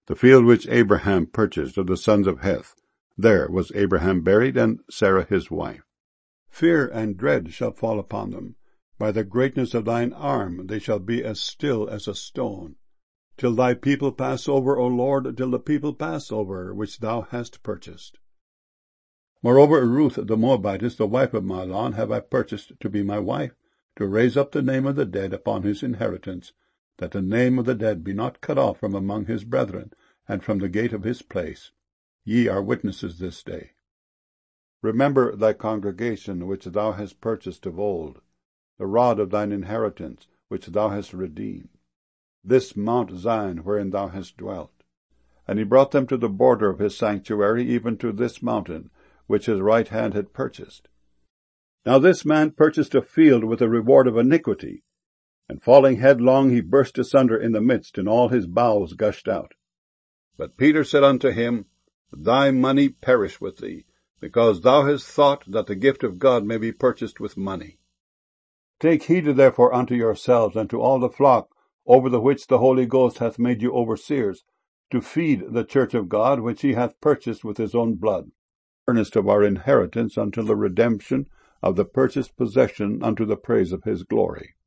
The field which Abraham purchased of the sons of Heth, there was Abraham buried, and Sarah his wife. Fear and dread shall fall upon them. By the greatness of thine arm they shall be as still as a stone. Till thy people pass over, O Lord, till the people pass over, which thou hast purchased. Moreover, Ruth the Moabitess, the wife of Mahlon, have I purchased to be my wife, to raise up the name of the dead upon his inheritance, that the name of the dead be not cut off from among his brethren, and from the gate of his place. Ye are witnesses this day. Remember thy congregation which thou hast purchased of old, the rod of thine inheritance which thou hast redeemed, this Mount Zion wherein thou hast dwelt. And he brought them to the border of his sanctuary, even to this mountain, which his right hand had purchased. Now this man purchased a field with the reward of iniquity, and falling headlong he burst asunder in the midst, and all his bowels gushed out. But Peter said unto him, Thy money perish with thee, because thou hast thought that the gift of God may be purchased with money. Take heed therefore unto yourselves and to all the flock, over the which the Holy Ghost hath made you overseers, to feed the church of God, which he hath purchased with his own blood, earnest of our inheritance until the redemption of the purchased possession, unto the praise of his glory.